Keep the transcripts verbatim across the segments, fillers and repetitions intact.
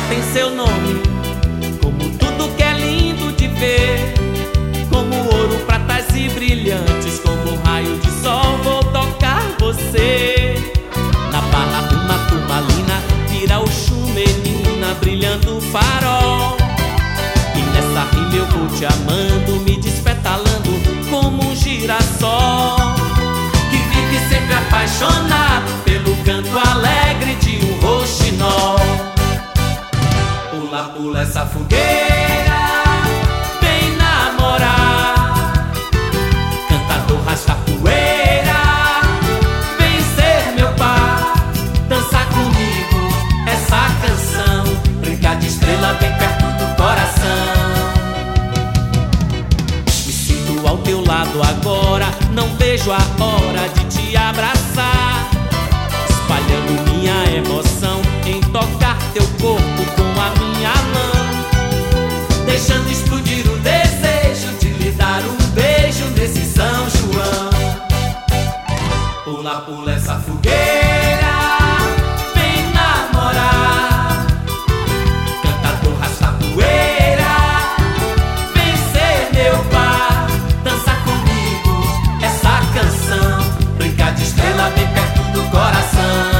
tem seu nome. Como tudo que é lindo de ver, como ouro, pratas e brilhantes, como um raio de sol vou tocar você. Na barra uma turmalina, vira o chum, menina, brilhando o farol. E nessa rima eu vou te amando, me despetalando como um girassol, que vive sempre apaixonado pelo canto alegre de um roxinol. Pula, pula essa fogueira, vem namorar. Cantador rasga poeira, vem ser meu par. Dançar comigo essa canção, brincar de estrela bem perto do coração. Me sinto ao teu lado agora, não vejo a hora de te abraçar, espalhando minha emoção em tocar teu corpo com a minha mão, deixando explodir o desejo de lhe dar um beijo nesse São João. Pula, pula essa fogueira, vem namorar. Cantador rasga poeira, vem ser meu par. Dançar comigo essa canção, brincar de estrela bem perto do coração.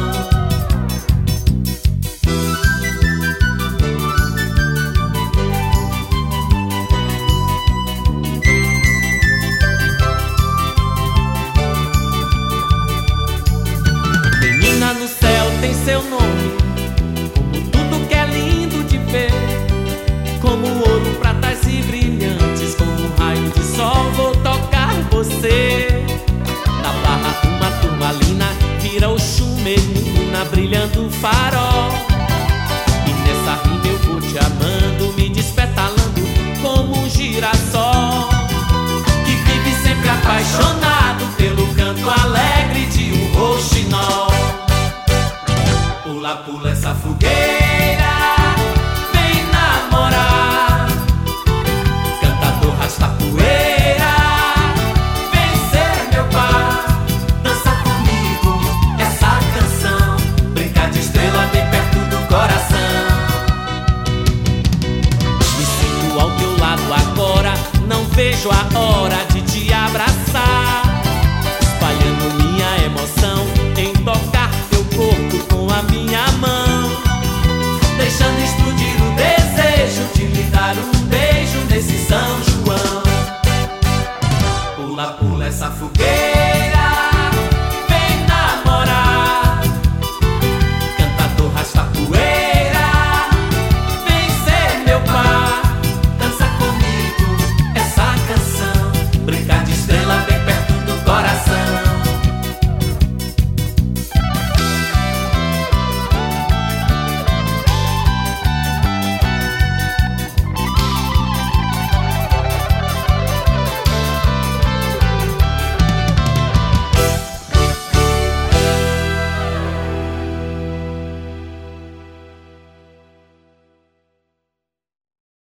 No céu tem seu nome, como tudo que é lindo de ver, como ouro, pratas e brilhantes, como um raio de sol vou tocar você. Na barra uma turmalina, vira o chum, menina, brilhando o farol. E nessa rima eu vou te amando, me despetalando como um girassol, que vive sempre apaixonado pelo canto alegre de um roxinol. Pula, pula essa fogueira, vem namorar. Cantador rasga poeira, vem ser meu par. Dança comigo essa canção, brincar de estrela bem perto do coração. Me sinto ao teu lado agora, não vejo a hora de te abraçar, espalhando minha emoção em tocar teu corpo com a minha mão, deixando explodir o desejo de lhe dar um beijo nesse São João. Pula, pula essa fogueira,